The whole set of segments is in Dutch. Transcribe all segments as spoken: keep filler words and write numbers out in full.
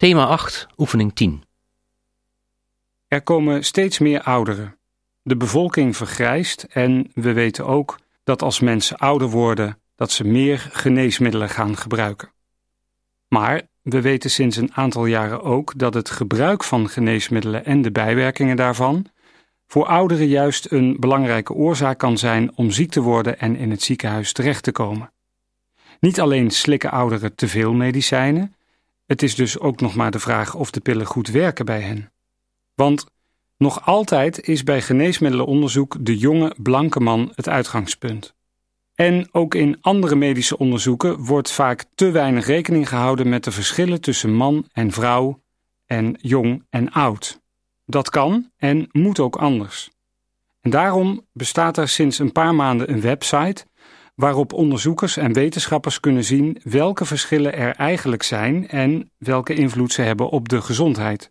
Thema acht, oefening tien. Er komen steeds meer ouderen. De bevolking vergrijst en we weten ook dat als mensen ouder worden, dat ze meer geneesmiddelen gaan gebruiken. Maar we weten sinds een aantal jaren ook dat het gebruik van geneesmiddelen en de bijwerkingen daarvan voor ouderen juist een belangrijke oorzaak kan zijn om ziek te worden en in het ziekenhuis terecht te komen. Niet alleen slikken ouderen te veel medicijnen, het is dus ook nog maar de vraag of de pillen goed werken bij hen. Want nog altijd is bij geneesmiddelenonderzoek de jonge, blanke man het uitgangspunt. En ook in andere medische onderzoeken wordt vaak te weinig rekening gehouden met de verschillen tussen man en vrouw en jong en oud. Dat kan en moet ook anders. En daarom bestaat er sinds een paar maanden een website waarop onderzoekers en wetenschappers kunnen zien welke verschillen er eigenlijk zijn en welke invloed ze hebben op de gezondheid.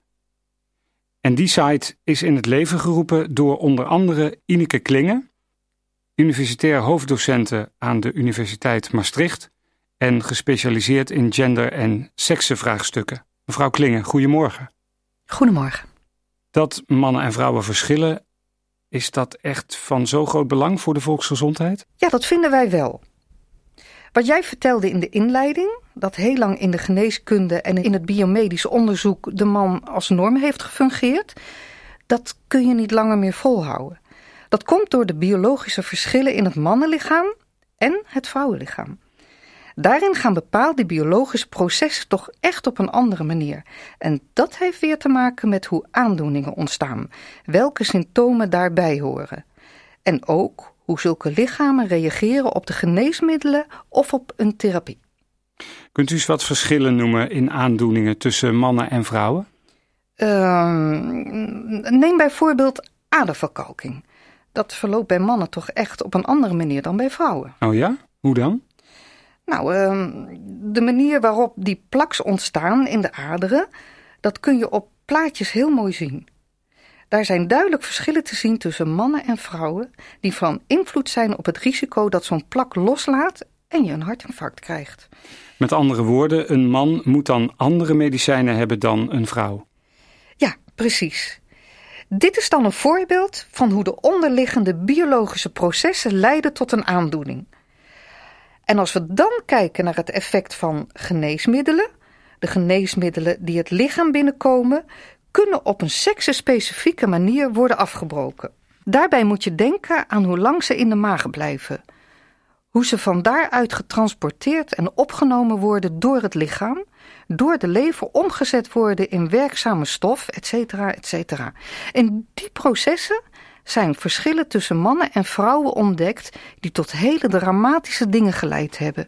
En die site is in het leven geroepen door onder andere Ineke Klinge, universitair hoofddocente aan de Universiteit Maastricht en gespecialiseerd in gender- en seksenvraagstukken. Mevrouw Klinge, goedemorgen. Goedemorgen. Dat mannen en vrouwen verschillen, is dat echt van zo groot belang voor de volksgezondheid? Ja, dat vinden wij wel. Wat jij vertelde in de inleiding, dat heel lang in de geneeskunde en in het biomedisch onderzoek de man als norm heeft gefungeerd, dat kun je niet langer meer volhouden. Dat komt door de biologische verschillen in het mannenlichaam en het vrouwenlichaam. Daarin gaan bepaalde biologische processen toch echt op een andere manier. En dat heeft weer te maken met hoe aandoeningen ontstaan, welke symptomen daarbij horen. En ook hoe zulke lichamen reageren op de geneesmiddelen of op een therapie. Kunt u eens wat verschillen noemen in aandoeningen tussen mannen en vrouwen? Uh, neem bijvoorbeeld aderverkalking. Dat verloopt bij mannen toch echt op een andere manier dan bij vrouwen. Oh ja? Hoe dan? Nou, uh, de manier waarop die plaks ontstaan in de aderen, dat kun je op plaatjes heel mooi zien. Daar zijn duidelijk verschillen te zien tussen mannen en vrouwen die van invloed zijn op het risico dat zo'n plak loslaat en je een hartinfarct krijgt. Met andere woorden, een man moet dan andere medicijnen hebben dan een vrouw. Ja, precies. Dit is dan een voorbeeld van hoe de onderliggende biologische processen leiden tot een aandoening. En als we dan kijken naar het effect van geneesmiddelen, de geneesmiddelen die het lichaam binnenkomen, kunnen op een seksenspecifieke manier worden afgebroken. Daarbij moet je denken aan hoe lang ze in de maag blijven. Hoe ze van daaruit getransporteerd en opgenomen worden door het lichaam, door de lever omgezet worden in werkzame stof, et cetera, et cetera. In die processen zijn verschillen tussen mannen en vrouwen ontdekt die tot hele dramatische dingen geleid hebben.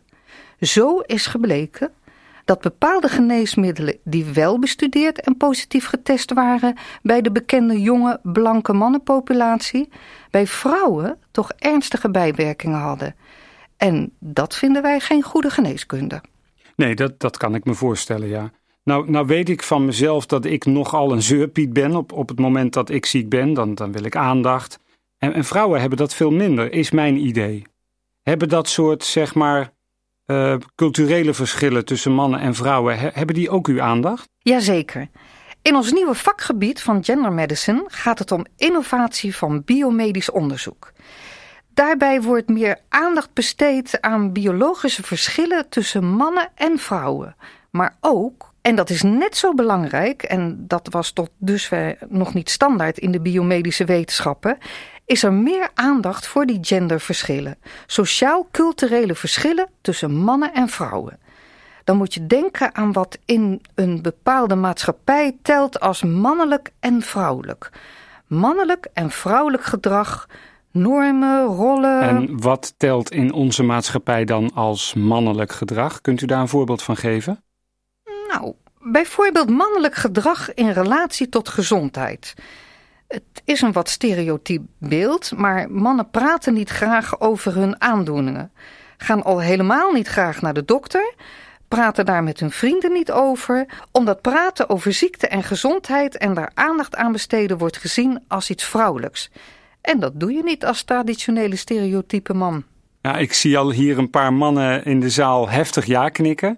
Zo is gebleken dat bepaalde geneesmiddelen die wel bestudeerd en positief getest waren bij de bekende jonge blanke mannenpopulatie, bij vrouwen toch ernstige bijwerkingen hadden. En dat vinden wij geen goede geneeskunde. Nee, dat, dat kan ik me voorstellen, ja. Nou, nou weet ik van mezelf dat ik nogal een zeurpiet ben. Op, op het moment dat ik ziek ben, dan, dan wil ik aandacht. En, en vrouwen hebben dat veel minder, is mijn idee. Hebben dat soort, zeg maar, uh, culturele verschillen tussen mannen en vrouwen, he, hebben die ook uw aandacht? Jazeker. In ons nieuwe vakgebied van gender medicine gaat het om innovatie van biomedisch onderzoek. Daarbij wordt meer aandacht besteed aan biologische verschillen tussen mannen en vrouwen. Maar ook, en dat is net zo belangrijk, en dat was tot dusver nog niet standaard in de biomedische wetenschappen, is er meer aandacht voor die genderverschillen. Sociaal-culturele verschillen tussen mannen en vrouwen. Dan moet je denken aan wat in een bepaalde maatschappij telt als mannelijk en vrouwelijk. Mannelijk en vrouwelijk gedrag, normen, rollen. En wat telt in onze maatschappij dan als mannelijk gedrag? Kunt u daar een voorbeeld van geven? Nou, bijvoorbeeld mannelijk gedrag in relatie tot gezondheid. Het is een wat stereotyp beeld, maar mannen praten niet graag over hun aandoeningen. Gaan al helemaal niet graag naar de dokter, praten daar met hun vrienden niet over, omdat praten over ziekte en gezondheid en daar aandacht aan besteden wordt gezien als iets vrouwelijks. En dat doe je niet als traditionele stereotype man. Ja, ik zie al hier een paar mannen in de zaal heftig ja knikken.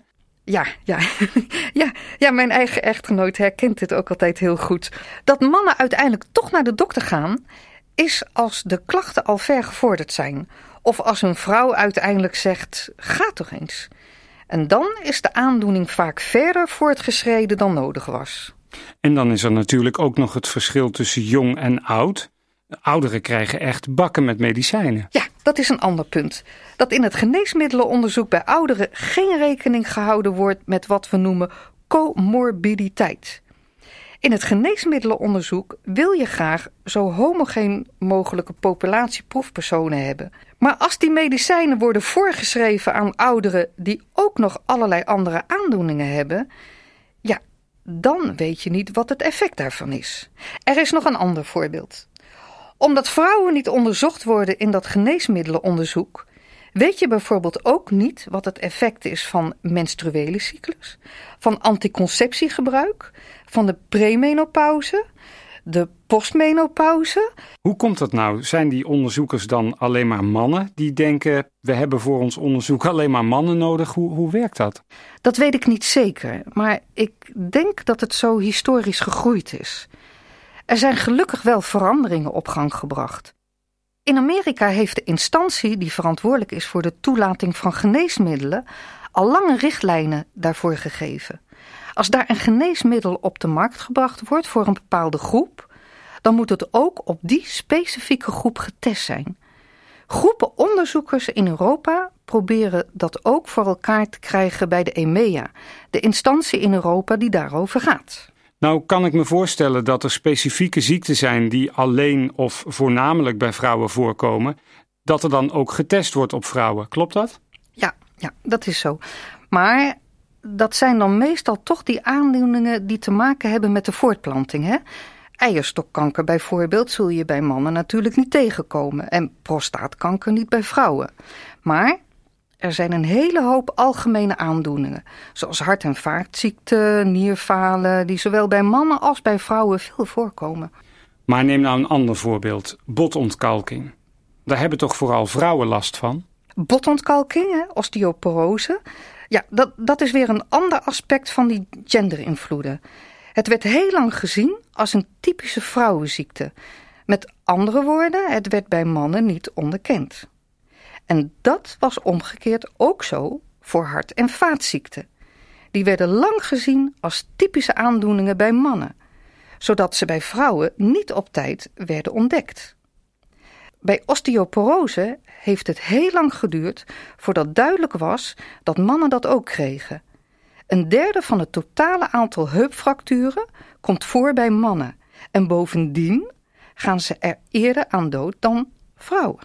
Ja, ja. ja, ja, mijn eigen echtgenoot herkent dit ook altijd heel goed. Dat mannen uiteindelijk toch naar de dokter gaan, is als de klachten al ver gevorderd zijn. Of als een vrouw uiteindelijk zegt, ga toch eens. En dan is de aandoening vaak verder voortgeschreden dan nodig was. En dan is er natuurlijk ook nog het verschil tussen jong en oud. Ouderen krijgen echt bakken met medicijnen. Ja, dat is een ander punt. Dat in het geneesmiddelenonderzoek bij ouderen geen rekening gehouden wordt met wat we noemen comorbiditeit. In het geneesmiddelenonderzoek wil je graag zo homogeen mogelijke populatie proefpersonen hebben. Maar als die medicijnen worden voorgeschreven aan ouderen die ook nog allerlei andere aandoeningen hebben, ja, dan weet je niet wat het effect daarvan is. Er is nog een ander voorbeeld. Omdat vrouwen niet onderzocht worden in dat geneesmiddelenonderzoek, weet je bijvoorbeeld ook niet wat het effect is van menstruele cyclus, van anticonceptiegebruik, van de premenopauze, de postmenopauze. Hoe komt dat nou? Zijn die onderzoekers dan alleen maar mannen die denken, we hebben voor ons onderzoek alleen maar mannen nodig? Hoe, hoe werkt dat? Dat weet ik niet zeker, maar ik denk dat het zo historisch gegroeid is. Er zijn gelukkig wel veranderingen op gang gebracht. In Amerika heeft de instantie die verantwoordelijk is voor de toelating van geneesmiddelen al lange richtlijnen daarvoor gegeven. Als daar een geneesmiddel op de markt gebracht wordt voor een bepaalde groep, dan moet het ook op die specifieke groep getest zijn. Groepen onderzoekers in Europa proberen dat ook voor elkaar te krijgen bij de E M E A, de instantie in Europa die daarover gaat. Nou kan ik me voorstellen dat er specifieke ziekten zijn die alleen of voornamelijk bij vrouwen voorkomen, dat er dan ook getest wordt op vrouwen. Klopt dat? Ja, ja, dat is zo. Maar dat zijn dan meestal toch die aandoeningen die te maken hebben met de voortplanting, hè? Eierstokkanker bijvoorbeeld zul je bij mannen natuurlijk niet tegenkomen en prostaatkanker niet bij vrouwen. Maar er zijn een hele hoop algemene aandoeningen, zoals hart- en vaatziekten, nierfalen, die zowel bij mannen als bij vrouwen veel voorkomen. Maar neem nou een ander voorbeeld, botontkalking. Daar hebben toch vooral vrouwen last van? Botontkalking, hè, osteoporose, ja, dat, dat is weer een ander aspect van die genderinvloeden. Het werd heel lang gezien als een typische vrouwenziekte. Met andere woorden, het werd bij mannen niet onderkend. En dat was omgekeerd ook zo voor hart- en vaatziekten. Die werden lang gezien als typische aandoeningen bij mannen, zodat ze bij vrouwen niet op tijd werden ontdekt. Bij osteoporose heeft het heel lang geduurd voordat duidelijk was dat mannen dat ook kregen. Een derde van het totale aantal heupfracturen komt voor bij mannen en bovendien gaan ze er eerder aan dood dan vrouwen.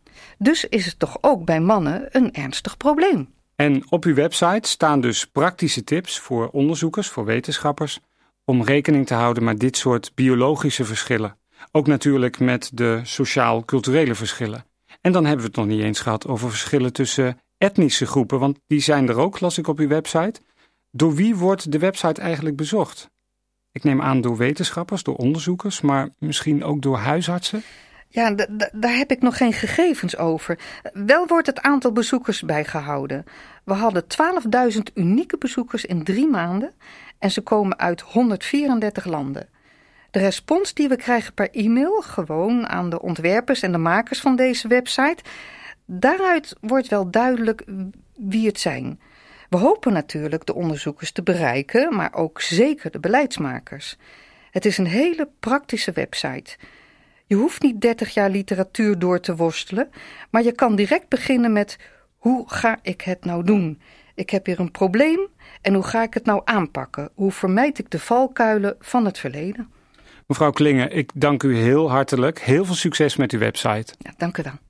Dus is het toch ook bij mannen een ernstig probleem. En op uw website staan dus praktische tips voor onderzoekers, voor wetenschappers, om rekening te houden met dit soort biologische verschillen. Ook natuurlijk met de sociaal-culturele verschillen. En dan hebben we het nog niet eens gehad over verschillen tussen etnische groepen, want die zijn er ook, las ik op uw website. Door wie wordt de website eigenlijk bezocht? Ik neem aan door wetenschappers, door onderzoekers, maar misschien ook door huisartsen? Ja, d- d- daar heb ik nog geen gegevens over. Wel wordt het aantal bezoekers bijgehouden. We hadden twaalfduizend unieke bezoekers in drie maanden en ze komen uit honderdvierendertig landen. De respons die we krijgen per e-mail, gewoon aan de ontwerpers en de makers van deze website, daaruit wordt wel duidelijk wie het zijn. We hopen natuurlijk de onderzoekers te bereiken, maar ook zeker de beleidsmakers. Het is een hele praktische website. Je hoeft niet dertig jaar literatuur door te worstelen, maar je kan direct beginnen met: hoe ga ik het nou doen? Ik heb hier een probleem en hoe ga ik het nou aanpakken? Hoe vermijd ik de valkuilen van het verleden? Mevrouw Klinge, ik dank u heel hartelijk. Heel veel succes met uw website. Ja, dank u wel.